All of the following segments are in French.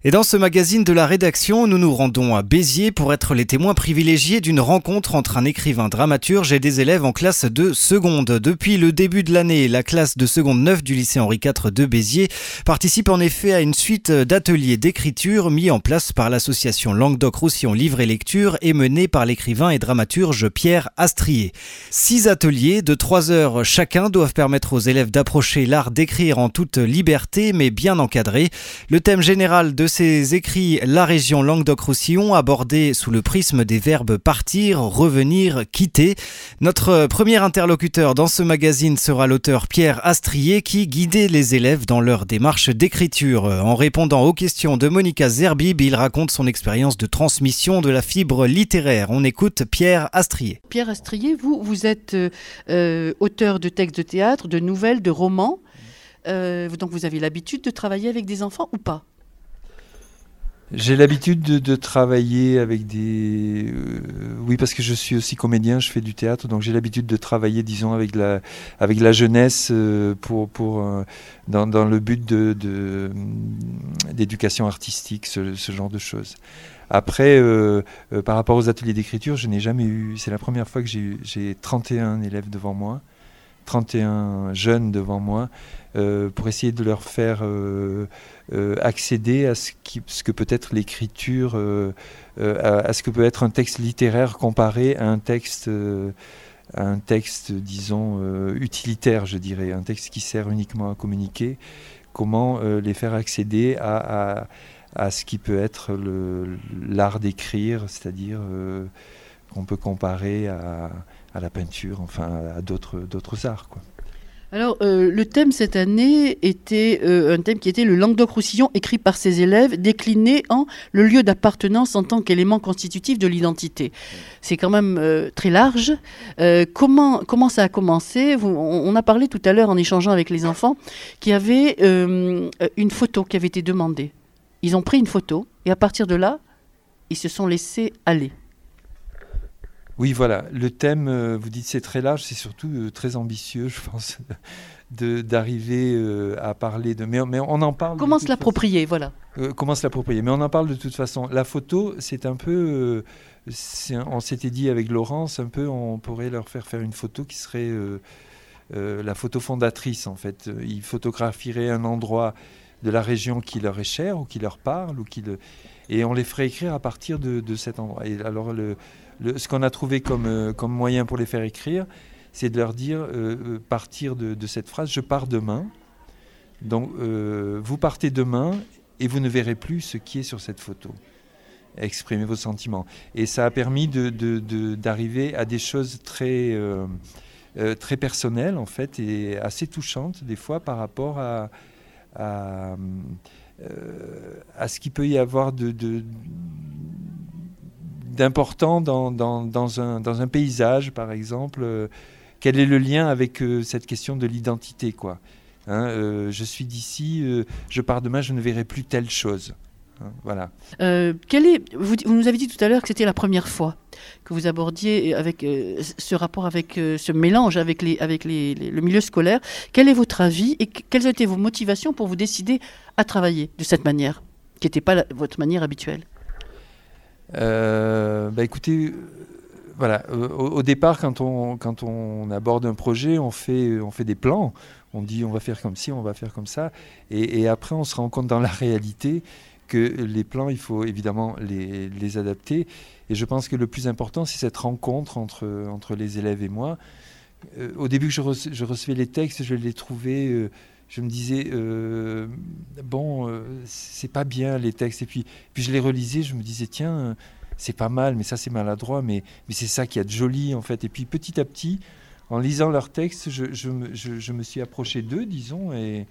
Et dans ce magazine de la rédaction, nous nous rendons à Béziers pour être les témoins privilégiés d'une rencontre entre un écrivain dramaturge et des élèves en classe de seconde. Depuis le début de l'année, la classe de seconde 9 du lycée Henri IV de Béziers participe en effet à une suite d'ateliers d'écriture mis en place par l'association Languedoc-Roussillon Livre et Lecture et menée par l'écrivain et dramaturge Pierre Astrier. 6 ateliers de 3 heures chacun doivent permettre aux élèves d'approcher l'art d'écrire en toute liberté mais bien encadré. Le thème général de ces écrits, la région Languedoc-Roussillon, abordée sous le prisme des verbes partir, revenir, quitter. Notre premier interlocuteur dans ce magazine sera l'auteur Pierre Astrier qui guidait les élèves dans leur démarche d'écriture. En répondant aux questions de Monica Zerbib, il raconte son expérience de transmission de la fibre littéraire. On écoute Pierre Astrier. Pierre Astrier, vous êtes auteur de textes de théâtre, de nouvelles, de romans. Donc vous avez l'habitude de travailler avec des enfants ou pas ? J'ai l'habitude de travailler avec des... oui, parce que je suis aussi comédien, je fais du théâtre, donc j'ai l'habitude de travailler, disons, avec la jeunesse dans le but d'éducation artistique, ce genre de choses. Après, par rapport aux ateliers d'écriture, je n'ai jamais eu... C'est la première fois que j'ai 31 élèves devant moi, 31 jeunes devant moi, pour essayer de leur faire accéder à ce que peut être l'écriture, à ce que peut être un texte littéraire comparé à un texte, disons, utilitaire, je dirais, un texte qui sert uniquement à communiquer. Comment les faire accéder à ce qui peut être l'art d'écrire, c'est-à-dire qu'on peut comparer à la peinture, enfin à d'autres arts, quoi. Alors, le thème cette année était un thème qui était le Languedoc-Roussillon, écrit par ses élèves, décliné en le lieu d'appartenance en tant qu'élément constitutif de l'identité. C'est quand même très large. Comment ça a commencé ? On a parlé tout à l'heure en échangeant avec les enfants qu'il y avait une photo qui avait été demandée. Ils ont pris une photo et à partir de là, ils se sont laissés aller. Oui, voilà. Le thème, vous dites, c'est très large, c'est surtout très ambitieux, je pense, d'arriver à parler de... Mais on en parle... Comment se l'approprier, voilà. Comment se l'approprier. Mais on en parle de toute façon. La photo, c'est un peu... on s'était dit avec Laurence, un peu, on pourrait leur faire une photo qui serait la photo fondatrice, en fait. Ils photographieront un endroit de la région qui leur est cher, ou qui leur parle, et on les ferait écrire à partir de cet endroit. Et alors, ce qu'on a trouvé comme moyen pour les faire écrire, c'est de leur dire, partir de cette phrase, je pars demain. Donc, vous partez demain et vous ne verrez plus ce qui est sur cette photo. Exprimez vos sentiments. Et ça a permis d'arriver à des choses très personnelles, en fait, et assez touchantes, des fois, par rapport à ce qu'il peut y avoir d'important dans un paysage, par exemple. Quel est le lien avec cette question de l'identité, quoi, hein, je suis d'ici, je pars demain, je ne verrai plus telle chose. Hein, voilà. Vous nous avez dit tout à l'heure que c'était la première fois que vous abordiez avec ce rapport, avec ce mélange avec le milieu scolaire. Quel est votre avis et quelles étaient vos motivations pour vous décider à travailler de cette manière, qui n'était pas votre manière habituelle ? Écoutez, voilà. Au départ, quand on aborde un projet, on fait des plans. On dit on va faire comme ci, on va faire comme ça. Et après, on se rend compte dans la réalité que les plans, il faut évidemment les adapter. Et je pense que le plus important, c'est cette rencontre entre les élèves et moi. Au début, je recevais les textes, je les trouvais... je me disais, c'est pas bien les textes. Et puis je les relisais, je me disais, tiens, c'est pas mal, mais ça c'est maladroit, mais c'est ça qu'il y a de joli, en fait. Et puis petit à petit, en lisant leurs textes, je me suis approché d'eux, disons, et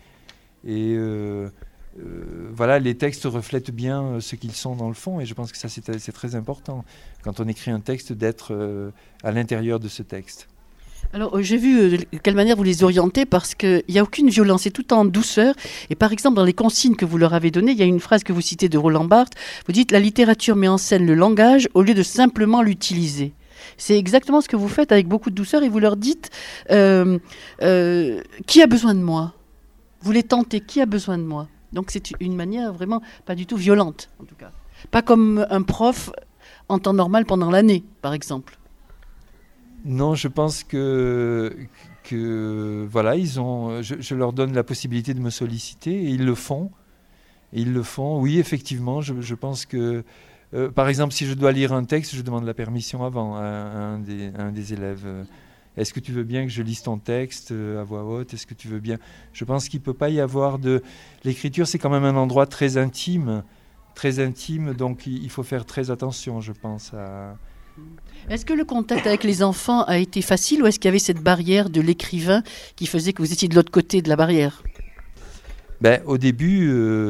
voilà, les textes reflètent bien ce qu'ils sont dans le fond. Et je pense que ça c'est très important, quand on écrit un texte, d'être à l'intérieur de ce texte. Alors, j'ai vu de quelle manière vous les orientez, parce qu'il n'y a aucune violence, c'est tout en douceur. Et par exemple, dans les consignes que vous leur avez données, il y a une phrase que vous citez de Roland Barthes. Vous dites « La littérature met en scène le langage au lieu de simplement l'utiliser ». C'est exactement ce que vous faites avec beaucoup de douceur et vous leur dites « Qui a besoin de moi ?» Vous les tentez « Qui a besoin de moi ?» Donc c'est une manière vraiment pas du tout violente, en tout cas. Pas comme un prof en temps normal pendant l'année, par exemple. Non, je pense que voilà, je leur donne la possibilité de me solliciter et ils le font. Oui, effectivement, je pense que, par exemple, si je dois lire un texte, je demande la permission avant à un des élèves. Est-ce que tu veux bien que je lise ton texte à voix haute? Est-ce que tu veux bien? Je pense qu'il ne peut pas y avoir de... L'écriture, c'est quand même un endroit très intime, donc il faut faire très attention, je pense. Est-ce que le contact avec les enfants a été facile ou est-ce qu'il y avait cette barrière de l'écrivain qui faisait que vous étiez de l'autre côté de la barrière? Au début,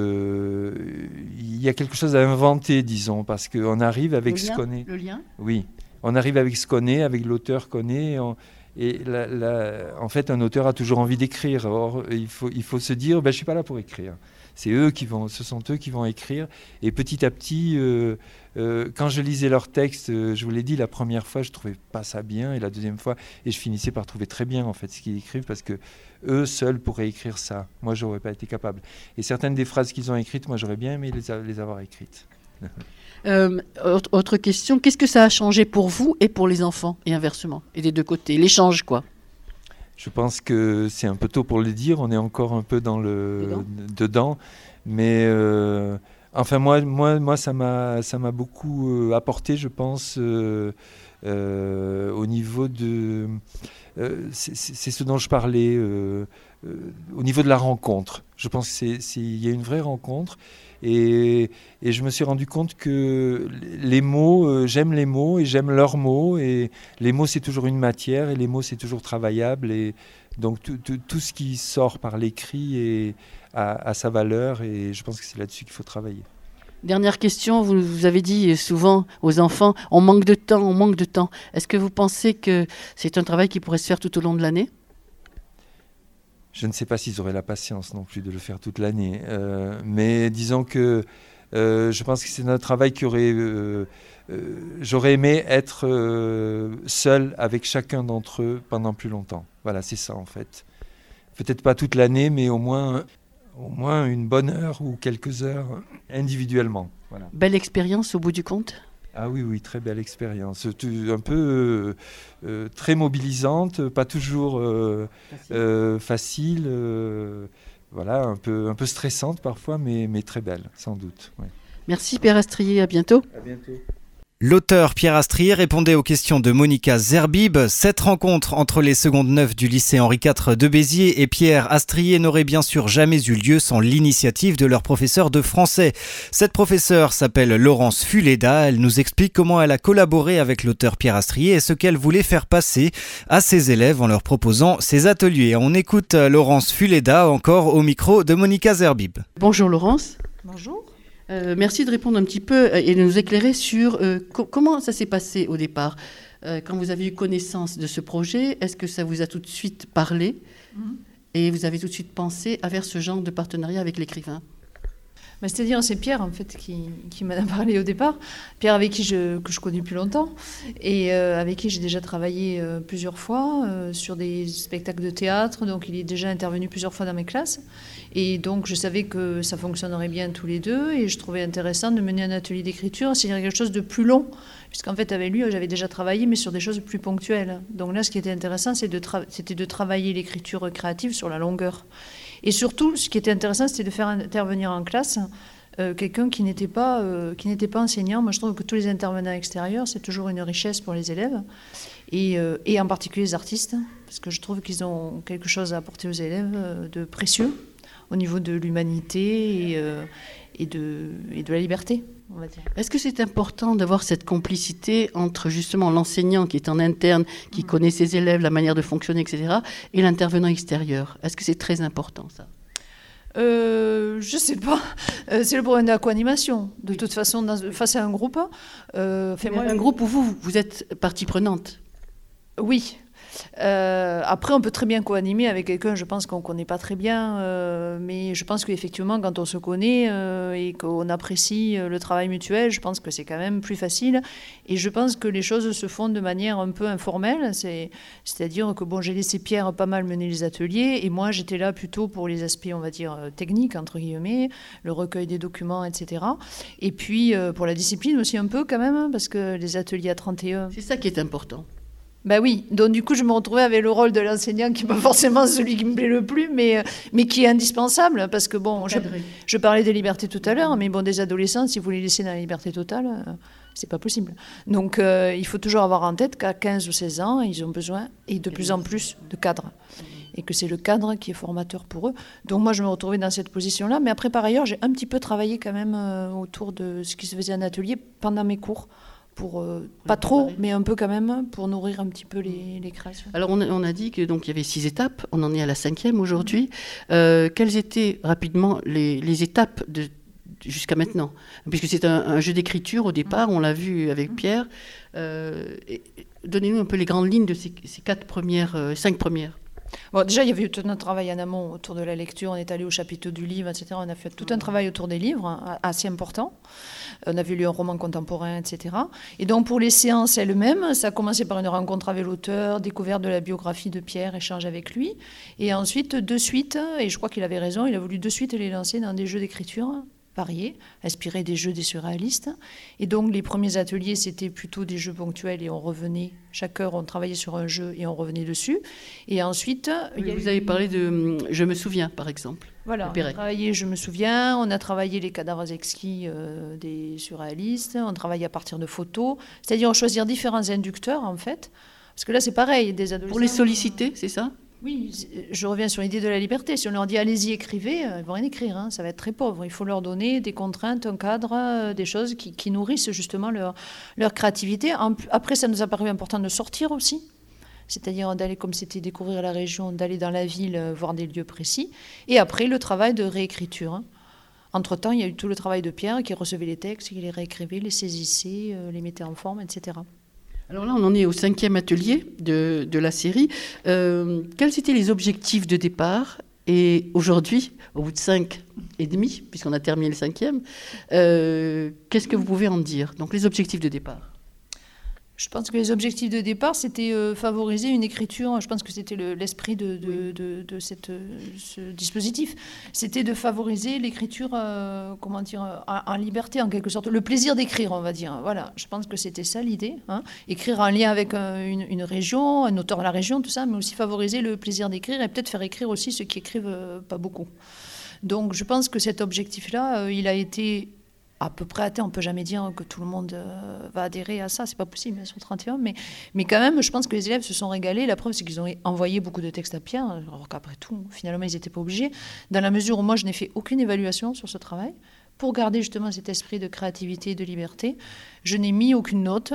il y a quelque chose à inventer, disons, parce qu'on arrive avec ce qu'on est. Le lien? Oui, on arrive avec ce qu'on est, avec l'auteur qu'on est. En fait, un auteur a toujours envie d'écrire. Or, il faut se dire, je ne suis pas là pour écrire. Ce sont eux qui vont écrire. Et petit à petit, quand je lisais leurs textes, je vous l'ai dit, la première fois, je ne trouvais pas ça bien. Et la deuxième fois, et je finissais par trouver très bien en fait, ce qu'ils écrivent, parce que eux seuls pourraient écrire ça. Moi, je n'aurais pas été capable. Et certaines des phrases qu'ils ont écrites, moi, j'aurais bien aimé les avoir écrites. Autre question, qu'est-ce que ça a changé pour vous et pour les enfants, et inversement, et des deux côtés, l'échange, quoi? Je pense que c'est un peu tôt pour le dire, on est encore un peu dedans. Mais enfin, moi ça m'a beaucoup apporté, je pense, au niveau de... c'est ce dont je parlais, au niveau de la rencontre. Je pense qu'il y a une vraie rencontre. Et je me suis rendu compte que les mots, j'aime les mots et j'aime leurs mots. Et les mots, c'est toujours une matière et les mots, c'est toujours travaillable. Et donc, tout ce qui sort par l'écrit a sa valeur. Et je pense que c'est là-dessus qu'il faut travailler. Dernière question, vous avez dit souvent aux enfants, on manque de temps. Est-ce que vous pensez que c'est un travail qui pourrait se faire tout au long de l'année ? Je ne sais pas s'ils auraient la patience non plus de le faire toute l'année. Mais disons que je pense que c'est un travail qui aurait... j'aurais aimé être seul avec chacun d'entre eux pendant plus longtemps. Voilà, c'est ça en fait. Peut-être pas toute l'année, mais au moins une bonne heure ou quelques heures individuellement. Voilà. Belle expérience au bout du compte ? Ah oui, très belle expérience. Un peu très mobilisante, pas toujours facile, voilà, un peu stressante parfois, mais très belle, sans doute. Ouais. Merci Pierre Astrier, à bientôt. À bientôt. L'auteur Pierre Astrier répondait aux questions de Monica Zerbib. Cette rencontre entre les secondes 9 du lycée Henri IV de Béziers et Pierre Astrier n'aurait bien sûr jamais eu lieu sans l'initiative de leur professeur de français. Cette professeure s'appelle Laurence Fuleda. Elle nous explique comment elle a collaboré avec l'auteur Pierre Astrier et ce qu'elle voulait faire passer à ses élèves en leur proposant ces ateliers. On écoute Laurence Fuleda encore au micro de Monica Zerbib. Bonjour Laurence. Bonjour. Merci de répondre un petit peu et de nous éclairer sur comment ça s'est passé au départ. Quand vous avez eu connaissance de ce projet, est-ce que ça vous a tout de suite parlé et vous avez tout de suite pensé à vers ce genre de partenariat avec l'écrivain ? C'est-à-dire, c'est Pierre, en fait, qui m'en a parlé au départ. Pierre, avec qui que je connais depuis longtemps et avec qui j'ai déjà travaillé plusieurs fois sur des spectacles de théâtre. Donc, il est déjà intervenu plusieurs fois dans mes classes. Et donc, je savais que ça fonctionnerait bien tous les deux. Et je trouvais intéressant de mener un atelier d'écriture, c'est-à-dire quelque chose de plus long. Puisqu'en fait, avec lui, j'avais déjà travaillé, mais sur des choses plus ponctuelles. Donc là, ce qui était intéressant, c'était de travailler l'écriture créative sur la longueur. Et surtout, ce qui était intéressant, c'était de faire intervenir en classe quelqu'un qui n'était pas enseignant. Moi, je trouve que tous les intervenants extérieurs, c'est toujours une richesse pour les élèves, et en particulier les artistes, parce que je trouve qu'ils ont quelque chose à apporter aux élèves de précieux au niveau de l'humanité et de la liberté, on va dire. Est-ce que c'est important d'avoir cette complicité entre justement l'enseignant qui est en interne, qui connaît ses élèves, la manière de fonctionner, etc., et l'intervenant extérieur ? Est-ce que c'est très important, ça ? Je sais pas. C'est le problème de la co-animation. De toute façon, face à un groupe... un groupe où vous êtes partie prenante. Oui. Après, on peut très bien co-animer avec quelqu'un, je pense qu'on ne connaît pas très bien, mais je pense qu'effectivement, quand on se connaît et qu'on apprécie le travail mutuel, je pense que c'est quand même plus facile. Et je pense que les choses se font de manière un peu informelle. C'est-à-dire que j'ai laissé Pierre pas mal mener les ateliers, et moi, j'étais là plutôt pour les aspects, on va dire, techniques, entre guillemets, le recueil des documents, etc. Et puis, pour la discipline aussi un peu quand même, parce que les ateliers à 31... C'est ça qui est important. Ben oui, donc du coup je me retrouvais avec le rôle de l'enseignant qui n'est pas forcément celui qui me plaît le plus, mais qui est indispensable, parce que je parlais des libertés tout à l'heure, mais des adolescents, si vous les laissez dans la liberté totale, c'est pas possible. Donc il faut toujours avoir en tête qu'à 15 ou 16 ans, ils ont besoin, et de plus en plus, de cadres. Et que c'est le cadre qui est formateur pour eux. Donc moi je me retrouvais dans cette position-là, mais après par ailleurs j'ai un petit peu travaillé quand même autour de ce qui se faisait en atelier pendant mes cours. Pas trop, mais un peu quand même, pour nourrir un petit peu les créations. Alors on a dit qu'il y avait 6 étapes, on en est à la 5e aujourd'hui. Quelles étaient rapidement les étapes jusqu'à maintenant? Puisque c'est un jeu d'écriture au départ, on l'a vu avec Pierre. Donnez-nous un peu les grandes lignes de ces 5 premières. Bon, déjà, il y avait eu tout un travail en amont autour de la lecture. On est allé au chapitre du livre, etc. On a fait tout un travail autour des livres, assez important. On avait lu un roman contemporain, etc. Et donc, pour les séances elles-mêmes, ça a commencé par une rencontre avec l'auteur, découverte de la biographie de Pierre, échange avec lui. Et ensuite, de suite, et je crois qu'il avait raison, il a voulu de suite les lancer dans des jeux d'écriture variés, inspirés des jeux des surréalistes. Et donc, les premiers ateliers, c'était plutôt des jeux ponctuels et on revenait, chaque heure, on travaillait sur un jeu et on revenait dessus. Et ensuite... Vous avez parlé de « Je me souviens », par exemple. Voilà, on a travaillé « Je me souviens », on a travaillé les cadavres exquis des surréalistes, on travaillait à partir de photos, c'est-à-dire choisir différents inducteurs, en fait. Parce que là, c'est pareil, des adolescents... Pour les solliciter, c'est ça ? Oui, je reviens sur l'idée de la liberté. Si on leur dit allez-y, écrivez, ils ne vont rien écrire, ça va être très pauvre. Il faut leur donner des contraintes, un cadre, des choses qui nourrissent justement leur créativité. Après, ça nous a paru important de sortir aussi, c'est-à-dire d'aller, comme c'était découvrir la région, d'aller dans la ville, voir des lieux précis. Et après, le travail de réécriture. Entre-temps, il y a eu tout le travail de Pierre qui recevait les textes, qui les réécrivait, les saisissait, les mettait en forme, etc. Alors là, on en est au 5e atelier de la série. Quels étaient les objectifs de départ? Et aujourd'hui, au bout de 5 et demi, puisqu'on a terminé le 5e, qu'est-ce que vous pouvez en dire? Donc les objectifs de départ. Je pense que les objectifs de départ, c'était favoriser une écriture. Je pense que c'était l'esprit de ce dispositif. C'était de favoriser l'écriture, en liberté, en quelque sorte. Le plaisir d'écrire, on va dire. Voilà, je pense que c'était ça l'idée. Écrire en lien avec une région, un auteur de la région, tout ça, mais aussi favoriser le plaisir d'écrire et peut-être faire écrire aussi ceux qui écrivent pas beaucoup. Donc je pense que cet objectif-là, il a été... à peu près atteint. On ne peut jamais dire que tout le monde va adhérer à ça, c'est pas possible, sur 31, mais quand même, je pense que les élèves se sont régalés. La preuve, c'est qu'ils ont envoyé beaucoup de textes à Pierre, alors qu'après tout, finalement, ils n'étaient pas obligés, dans la mesure où moi, je n'ai fait aucune évaluation sur ce travail, pour garder justement cet esprit de créativité et de liberté. Je n'ai mis aucune note,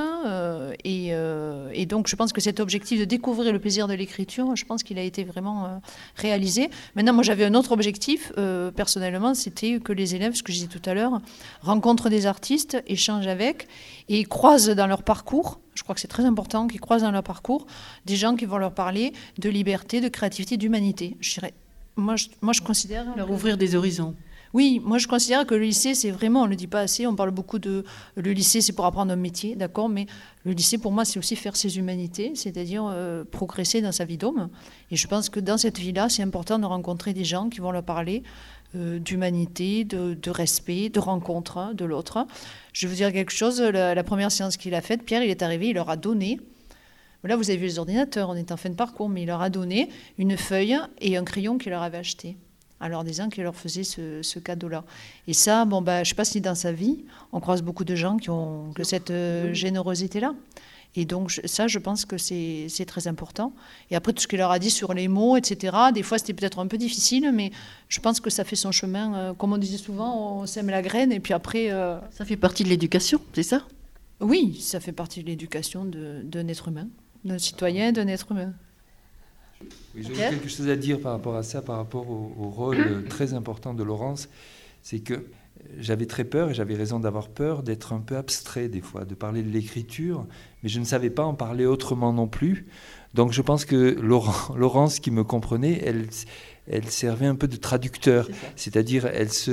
et donc je pense que cet objectif de découvrir le plaisir de l'écriture, je pense qu'il a été vraiment réalisé. Maintenant, moi j'avais un autre objectif, personnellement, c'était que les élèves, ce que je disais tout à l'heure, rencontrent des artistes, échangent avec, et croisent dans leur parcours, je crois que c'est très important, qu'ils croisent dans leur parcours des gens qui vont leur parler de liberté, de créativité, d'humanité. Je dirais, moi je considère... Leur ouvrir des horizons. Oui, moi je considère que le lycée, c'est vraiment, on ne le dit pas assez, on parle beaucoup de... Le lycée, c'est pour apprendre un métier, d'accord, mais le lycée, pour moi, c'est aussi faire ses humanités, c'est-à-dire progresser dans sa vie d'homme. Et je pense que dans cette vie-là, c'est important de rencontrer des gens qui vont leur parler d'humanité, de respect, de rencontre de l'autre. Je vais vous dire quelque chose, la première séance qu'il a faite, Pierre, il est arrivé, il leur a donné... Là, vous avez vu les ordinateurs, on est en fin de parcours, mais il leur a donné une feuille et un crayon qu'il leur avait acheté. Alors des gens qui leur faisaient ce cadeau-là. Et ça, je ne sais pas si dans sa vie, on croise beaucoup de gens qui ont cette générosité-là. Et donc ça, je pense que c'est très important. Et après, tout ce qu'il leur a dit sur les mots, etc., des fois, c'était peut-être un peu difficile, mais je pense que ça fait son chemin. Comme on disait souvent, on sème la graine, et puis après... Ça fait partie de l'éducation, c'est ça? Oui, ça fait partie de l'éducation d'un être humain, d'un citoyen, d'un être humain. Oui, j'aurais quelque chose à dire par rapport à ça, par rapport au rôle très important de Laurence. C'est que j'avais très peur, et j'avais raison d'avoir peur, d'être un peu abstrait des fois, de parler de l'écriture, mais je ne savais pas en parler autrement non plus. Donc je pense que Laurence, qui me comprenait, elle servait un peu de traducteur, c'est-à-dire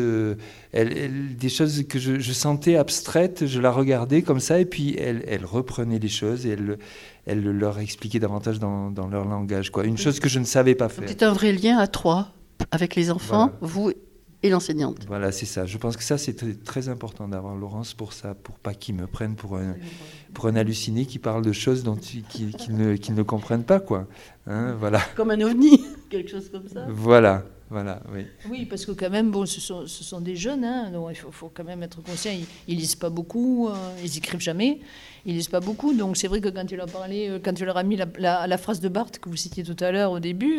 des choses que je sentais abstraites, je la regardais comme ça, et puis elle reprenait les choses, et elle leur expliquait davantage dans leur langage, quoi. Une chose que je ne savais pas faire. C'est un vrai lien à trois, avec les enfants, vous et l'enseignante. Voilà, c'est ça. Je pense que ça, c'est très important d'avoir Laurence pour ça, pour pas qu'ils me prennent pour un halluciné qui parle de choses qu'ils ne comprennent pas, quoi. Hein, voilà. Comme un ovni, quelque chose comme ça. Voilà, oui. Oui, parce que quand même, bon, ce sont des jeunes, hein, donc il faut quand même être conscient. Ils lisent pas beaucoup, ils écrivent jamais. Ils lisent pas beaucoup, donc c'est vrai que quand tu leur as mis la phrase de Barthes que vous citiez tout à l'heure au début,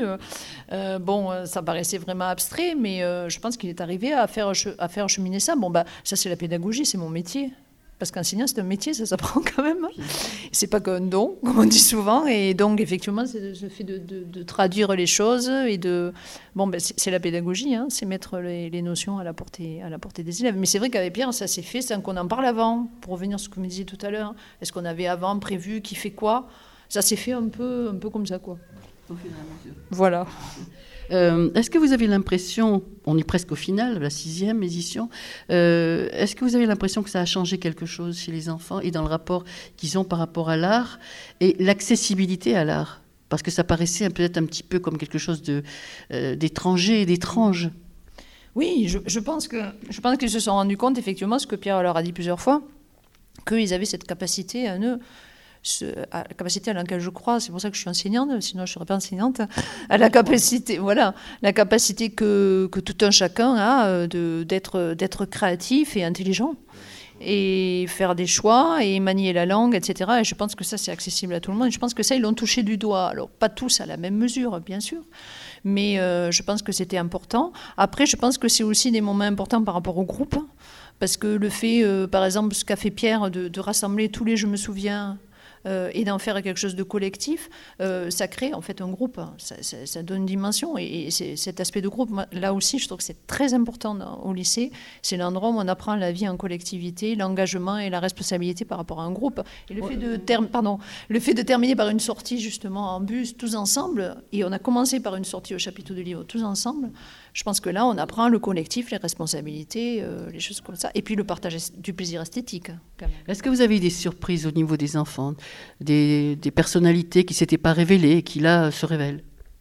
ça paraissait vraiment abstrait, mais je pense qu'il est arrivé à faire cheminer ça. Bon, ça c'est la pédagogie, c'est mon métier. Parce qu'enseigner, c'est un métier, ça s'apprend quand même. C'est pas qu'un don, comme on dit souvent. Et donc, effectivement, c'est le fait de traduire les choses et c'est la pédagogie, hein, c'est mettre les notions à la portée des élèves. Mais c'est vrai qu'avec Pierre, ça s'est fait sans qu'on en parle avant. Pour revenir sur ce que vous me disiez tout à l'heure, est-ce qu'on avait avant prévu qui fait quoi? Ça s'est fait un peu comme ça, quoi. Voilà. Est-ce que vous avez l'impression, on est presque au final, la 6e édition, est-ce que vous avez l'impression que ça a changé quelque chose chez les enfants et dans le rapport qu'ils ont par rapport à l'art et l'accessibilité à l'art? Parce que ça paraissait peut-être un petit peu comme quelque chose d'étranger et d'étrange. Oui, je pense qu'ils se sont rendus compte, effectivement, ce que Pierre leur a dit plusieurs fois, qu'ils avaient cette capacité à eux, la capacité à laquelle je crois, c'est pour ça que je suis enseignante, sinon je ne serais pas enseignante, à la capacité, la capacité que tout un chacun a d'être créatif et intelligent, et faire des choix, et manier la langue, etc. Et je pense que ça, c'est accessible à tout le monde. Je pense que ça, ils l'ont touché du doigt. Alors, pas tous à la même mesure, bien sûr, mais je pense que c'était important. Après, je pense que c'est aussi des moments importants par rapport au groupe, parce que le fait, par exemple, ce qu'a fait Pierre, de rassembler tous les « je me souviens », et d'en faire quelque chose de collectif, ça crée en fait un groupe, ça donne une dimension, et cet aspect de groupe, là aussi je trouve que c'est très important au lycée, c'est l'endroit où on apprend la vie en collectivité, l'engagement et la responsabilité par rapport à un groupe, et le fait de terminer par une sortie justement en bus tous ensemble, et on a commencé par une sortie au chapiteau du livre tous ensemble, je pense que là on apprend le collectif, les responsabilités, les choses comme ça, et puis le partage du plaisir esthétique quand même. Est-ce que vous avez eu des surprises au niveau des enfants, des personnalités qui ne s'étaient pas révélées et qui là se révèlent?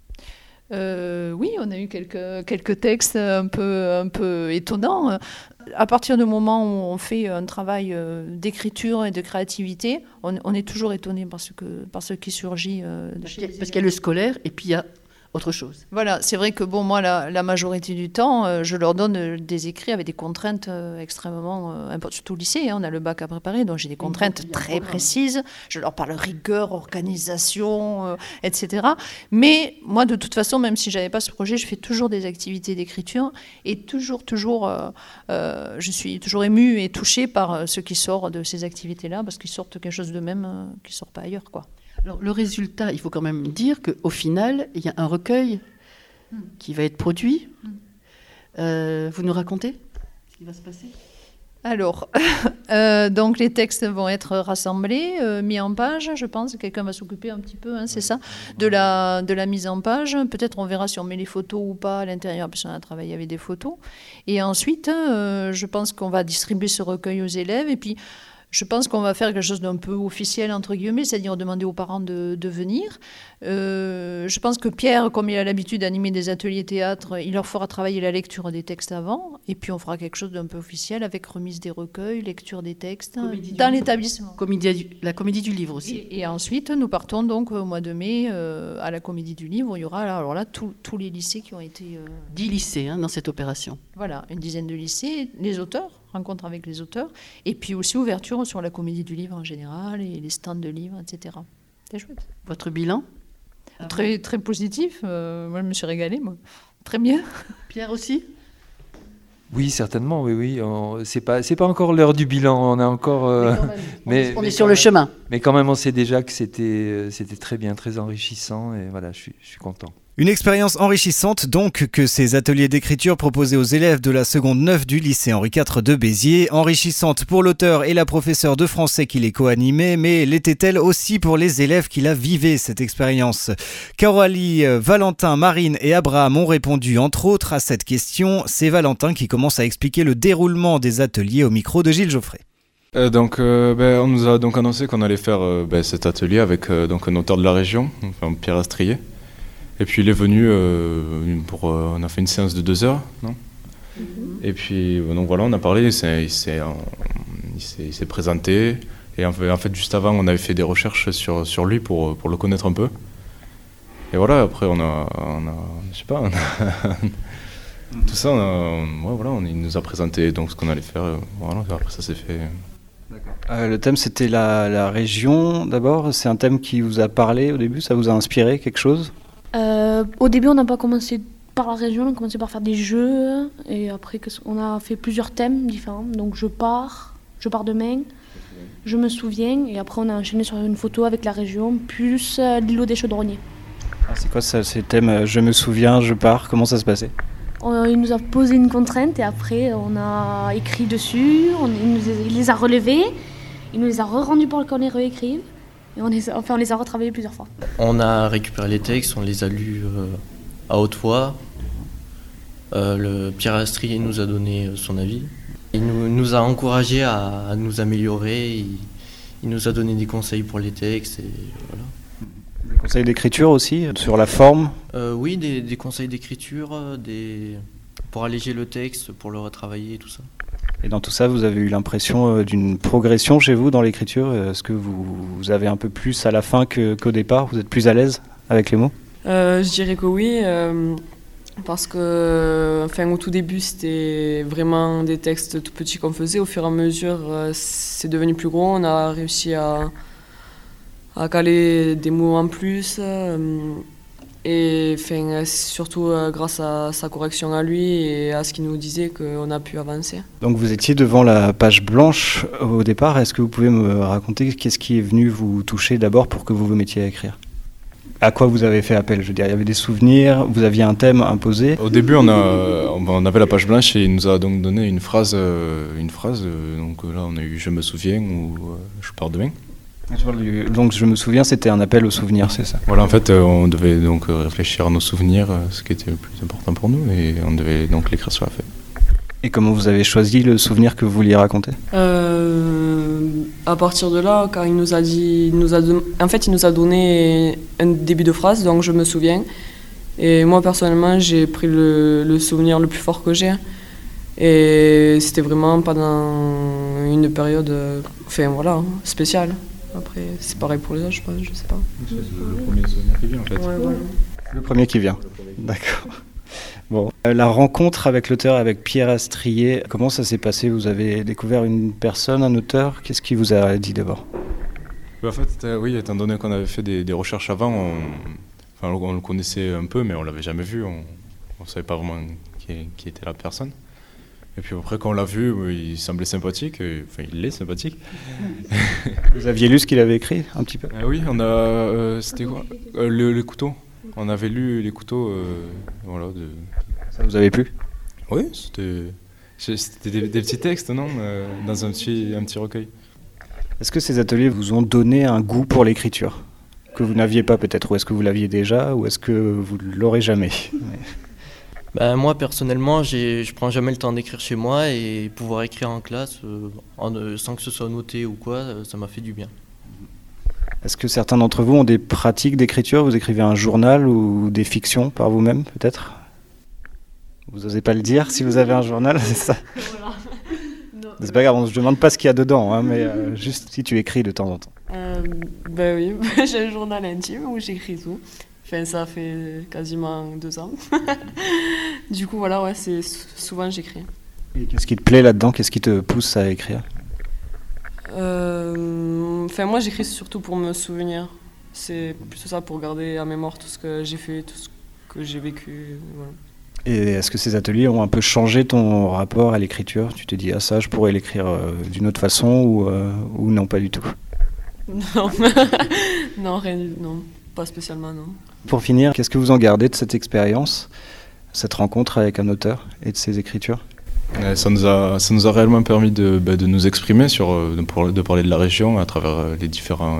Oui, on a eu quelques textes un peu étonnants. À partir du moment où on fait un travail d'écriture et de créativité, on est toujours étonné par ce qui surgit. Parce qu'il y a le scolaire et puis il y a autre chose. Voilà, c'est vrai que moi, la majorité du temps, je leur donne des écrits avec des contraintes extrêmement importantes. Surtout au lycée, on a le bac à préparer, donc j'ai des contraintes très précises. Je leur parle rigueur, organisation, etc. Mais moi, de toute façon, même si je n'avais pas ce projet, je fais toujours des activités d'écriture et toujours, je suis toujours émue et touchée par ce qui sort de ces activités-là, parce qu'ils sortent quelque chose de même qui ne sort pas ailleurs, quoi. Alors, le résultat, il faut quand même dire qu'au final, il y a un recueil qui va être produit. Vous nous racontez ce qui va se passer? Alors, donc les textes vont être rassemblés, mis en page, je pense. Quelqu'un va s'occuper un petit peu, c'est ça, de la mise en page. Peut-être on verra si on met les photos ou pas à l'intérieur, parce qu'on a travaillé avec des photos. Et ensuite, je pense qu'on va distribuer ce recueil aux élèves. Et puis, je pense qu'on va faire quelque chose d'un peu officiel, entre guillemets, c'est-à-dire demander aux parents de venir. Je pense que Pierre, comme il a l'habitude d'animer des ateliers théâtre, il leur fera travailler la lecture des textes avant, et puis on fera quelque chose d'un peu officiel avec remise des recueils, lecture des textes dans l'établissement. La comédie du livre aussi. Et ensuite, nous partons donc au mois de mai à la comédie du livre, où il y aura alors là tous les lycées qui ont été... 10 lycées dans cette opération. Voilà, une dizaine de lycées, les auteurs, rencontre avec les auteurs, et puis aussi ouverture sur la comédie du livre en général, et les stands de livres, etc. C'est chouette. Votre bilan? Très, très positif. Moi, je me suis régalée, moi. Très bien. Pierre aussi? Oui, certainement, oui. C'est pas encore l'heure du bilan, on a encore... on est sur le chemin. Mais quand même, on sait déjà que c'était très bien, très enrichissant, et voilà, je suis content. Une expérience enrichissante donc que ces ateliers d'écriture proposés aux élèves de la seconde 9 du lycée Henri IV de Béziers. Enrichissante pour l'auteur et la professeure de français qui les co-animait, mais l'était-elle aussi pour les élèves qui la vivaient, cette expérience? Coralie, Valentin, Marine et Abraham ont répondu entre autres à cette question. C'est Valentin qui commence à expliquer le déroulement des ateliers au micro de Gilles Geoffrey. On nous a donc annoncé qu'on allait faire cet atelier avec un auteur de la région, enfin, Pierre Astrier. Et puis il est venu, on a fait une séance de 2 heures, non ? Et puis donc voilà, on a parlé, il s'est présenté. Et en fait, juste avant, on avait fait des recherches sur lui pour le connaître un peu. Et voilà, après tout ça, il nous a présenté donc ce qu'on allait faire. Voilà, après ça s'est fait. Le thème, c'était la région d'abord. C'est un thème qui vous a parlé au début, ça vous a inspiré quelque chose ? Au début, on n'a pas commencé par la région, on a commencé par faire des jeux. Et après, on a fait plusieurs thèmes différents. Donc, je pars demain, je me souviens. Et après, on a enchaîné sur une photo avec la région, plus l'îlot des Chaudronniers. C'est quoi ça, ces thèmes ? Je me souviens, je pars, comment ça se passait ? Il nous a posé une contrainte et après, on a écrit dessus. Il les a relevés, il nous les a rendus pour qu'on les réécrive. Et on les a retravaillés plusieurs fois. On a récupéré les textes, on les a lus à haute voix. Le Pierre Astrier nous a donné son avis. Il nous a encouragés à nous améliorer. Il nous a donné des conseils pour les textes. Et voilà. Des conseils d'écriture aussi, sur la forme ? Oui, des conseils d'écriture, pour alléger le texte, pour le retravailler et tout ça. Et dans tout ça, vous avez eu l'impression d'une progression chez vous dans l'écriture ? Est-ce que vous avez un peu plus à la fin qu'au départ ? Vous êtes plus à l'aise avec les mots ? Je dirais que oui, parce que au tout début, c'était vraiment des textes tout petits qu'on faisait. Au fur et à mesure, c'est devenu plus gros. On a réussi à caler des mots en plus. Et surtout grâce à sa correction à lui et à ce qu'il nous disait qu'on a pu avancer. Donc vous étiez devant la page blanche au départ. Est-ce que vous pouvez me raconter qu'est-ce qui est venu vous toucher d'abord pour que vous vous mettiez à écrire ? À quoi vous avez fait appel ? Je veux dire, il y avait des souvenirs, vous aviez un thème imposé ? Au début, on avait la page blanche et il nous a donc donné une phrase. Donc là, on a eu « Je me souviens » ou « Je pars demain ». Donc je me souviens, c'était un appel aux souvenirs, c'est ça ? Voilà, en fait, on devait donc réfléchir à nos souvenirs, ce qui était le plus important pour nous, et on devait donc l'écrire sur la feuille. Et comment vous avez choisi le souvenir que vous vouliez raconter ? À partir de là, quand il nous a donné un début de phrase, donc je me souviens. Et moi, personnellement, j'ai pris le souvenir le plus fort que j'ai. Et c'était vraiment pendant une période spéciale. Après, c'est pareil pour les autres, je sais pas. C'est le premier souvenir qui vient, en fait. Ouais, voilà. Le premier qui vient, d'accord. Bon, la rencontre avec l'auteur, avec Pierre Astrier, comment ça s'est passé ? Vous avez découvert une personne, un auteur ? Qu'est-ce qu'il vous a dit d'abord ? En fait, oui, étant donné qu'on avait fait des recherches avant, on le connaissait un peu, mais on l'avait jamais vu. On savait pas vraiment qui était la personne. Et puis après, quand on l'a vu, il semblait sympathique. Il est sympathique. Vous aviez lu ce qu'il avait écrit, un petit peu ? Oui, c'était quoi ? Les couteaux. On avait lu les couteaux. Ça vous avait plu ? Oui, c'était des petits textes, non ? Dans un petit recueil. Est-ce que ces ateliers vous ont donné un goût pour l'écriture ? Que vous n'aviez pas peut-être ? Ou est-ce que vous l'aviez déjà ? Ou est-ce que vous ne l'aurez jamais ? Moi, personnellement, je prends jamais le temps d'écrire chez moi et pouvoir écrire en classe sans que ce soit noté ou quoi, ça m'a fait du bien. Est-ce que certains d'entre vous ont des pratiques d'écriture ? Vous écrivez un journal ou des fictions par vous-même, peut-être ? Vous n'osez pas le dire si vous avez un journal, c'est ça ? Voilà. C'est pas grave, on ne se demande pas ce qu'il y a dedans, mais juste si tu écris de temps en temps. Oui, j'ai un journal intime où j'écris tout. Ça fait quasiment 2 ans. Du coup, voilà, souvent j'écris. Et qu'est-ce qui te plaît là-dedans ? Qu'est-ce qui te pousse à écrire ? Moi, j'écris surtout pour me souvenir. C'est plutôt ça, pour garder en mémoire tout ce que j'ai fait, tout ce que j'ai vécu. Voilà. Et est-ce que ces ateliers ont un peu changé ton rapport à l'écriture ? Tu t'es dit, ça, je pourrais l'écrire d'une autre façon ou non, pas du tout ? Non, non, pas spécialement, non. Pour finir, qu'est-ce que vous en gardez de cette expérience, cette rencontre avec un auteur et de ses écritures ? Ça nous a réellement permis de nous exprimer, de parler de la région à travers les différents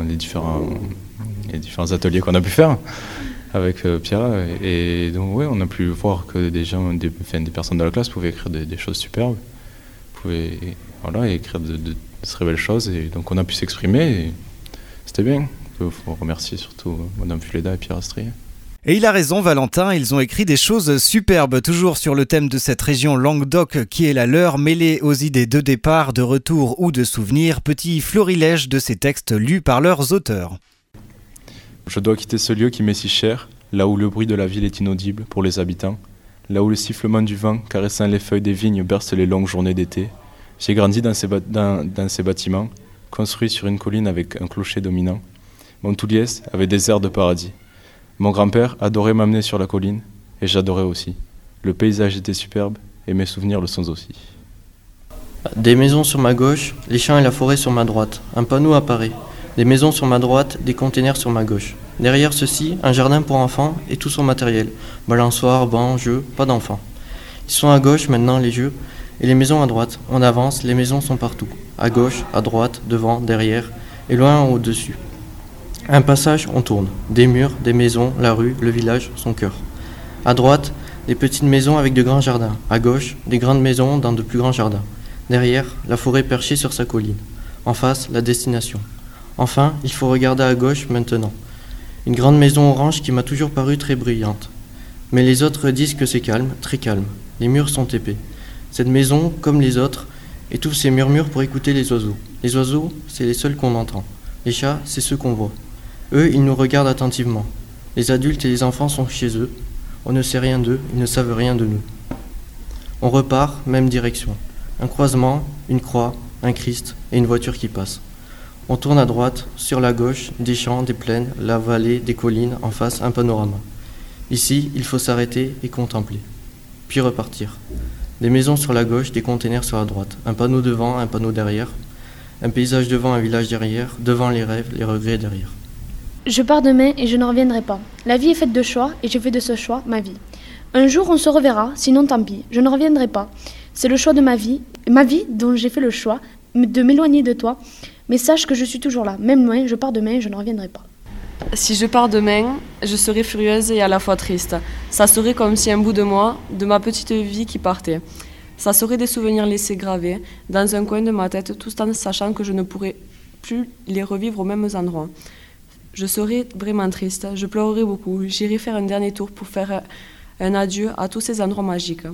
ateliers qu'on a pu faire avec Pierre. Et donc on a pu voir que des personnes de la classe pouvaient écrire des choses superbes, pouvaient écrire de très belles choses. Et donc on a pu s'exprimer et c'était bien. Il faut remercier surtout Madame Fuleda et Pierre Astrier. Et il a raison, Valentin, ils ont écrit des choses superbes, toujours sur le thème de cette région Languedoc qui est la leur, mêlée aux idées de départ, de retour ou de souvenirs, petit florilège de ces textes lus par leurs auteurs. Je dois quitter ce lieu qui m'est si cher, là où le bruit de la ville est inaudible pour les habitants, là où le sifflement du vent caressant les feuilles des vignes berce les longues journées d'été. J'ai grandi dans ces bâtiments, construits sur une colline avec un clocher dominant. Montouliès avait des airs de paradis. Mon grand-père adorait m'amener sur la colline, et j'adorais aussi. Le paysage était superbe, et mes souvenirs le sont aussi. Des maisons sur ma gauche, les champs et la forêt sur ma droite. Un panneau apparaît. Des maisons sur ma droite, des containers sur ma gauche. Derrière ceci, un jardin pour enfants et tout son matériel. Balançoire, bancs, jeux, pas d'enfants. Ils sont à gauche maintenant les jeux, et les maisons à droite. On avance, les maisons sont partout. À gauche, à droite, devant, derrière, et loin au-dessus. Un passage, on tourne. Des murs, des maisons, la rue, le village, son cœur. À droite, des petites maisons avec de grands jardins. À gauche, des grandes maisons dans de plus grands jardins. Derrière, la forêt perchée sur sa colline. En face, la destination. Enfin, il faut regarder à gauche maintenant. Une grande maison orange qui m'a toujours paru très brillante. Mais les autres disent que c'est calme, très calme. Les murs sont épais. Cette maison, comme les autres, étouffe ses murmures pour écouter les oiseaux. Les oiseaux, c'est les seuls qu'on entend. Les chats, c'est ceux qu'on voit. Eux, ils nous regardent attentivement. Les adultes et les enfants sont chez eux. On ne sait rien d'eux, ils ne savent rien de nous. On repart, même direction. Un croisement, une croix, un Christ et une voiture qui passe. On tourne à droite, sur la gauche, des champs, des plaines, la vallée, des collines, en face, un panorama. Ici, il faut s'arrêter et contempler. Puis repartir. Des maisons sur la gauche, des containers sur la droite. Un panneau devant, un panneau derrière. Un paysage devant, un village derrière. Devant les rêves, les regrets derrière. Je pars demain et je ne reviendrai pas. La vie est faite de choix et je fais de ce choix ma vie. Un jour on se reverra, sinon tant pis, je ne reviendrai pas. C'est le choix de ma vie dont j'ai fait le choix de m'éloigner de toi. Mais sache que je suis toujours là, même loin, je pars demain et je ne reviendrai pas. Si je pars demain, je serai furieuse et à la fois triste. Ça serait comme si un bout de moi, de ma petite vie qui partait. Ça serait des souvenirs laissés gravés dans un coin de ma tête, tout en sachant que je ne pourrais plus les revivre aux mêmes endroits. Je serais vraiment triste, je pleurerais beaucoup, j'irai faire un dernier tour pour faire un adieu à tous ces endroits magiques.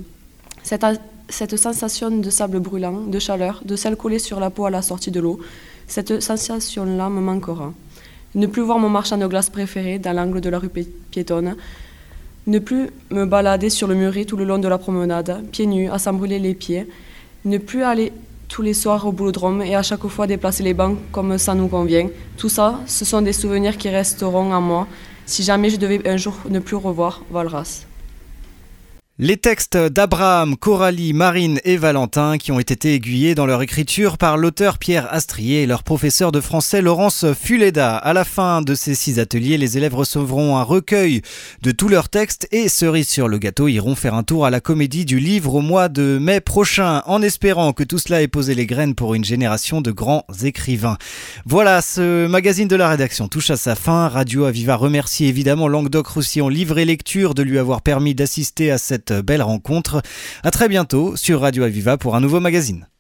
Cette sensation de sable brûlant, de chaleur, de sel collé sur la peau à la sortie de l'eau, cette sensation-là me manquera. Ne plus voir mon marchand de glace préféré dans l'angle de la rue piétonne, ne plus me balader sur le muret tout le long de la promenade, pieds nus, à s'en brûler les pieds, ne plus aller tous les soirs au boulodrome et à chaque fois déplacer les bancs comme ça nous convient. Tout ça, ce sont des souvenirs qui resteront en moi si jamais je devais un jour ne plus revoir Valras. Les textes d'Abraham, Coralie, Marine et Valentin qui ont été aiguillés dans leur écriture par l'auteur Pierre Astrier et leur professeur de français Laurence Fuleda. À la fin de ces 6 ateliers, les élèves recevront un recueil de tous leurs textes et cerise sur le gâteau, iront faire un tour à la Comédie du Livre au mois de mai prochain, en espérant que tout cela ait posé les graines pour une génération de grands écrivains. Voilà, ce magazine de la rédaction touche à sa fin. Radio Aviva remercie évidemment Languedoc-Roussillon Livre et Lecture de lui avoir permis d'assister à cette belle rencontre. À très bientôt sur Radio Aviva pour un nouveau magazine.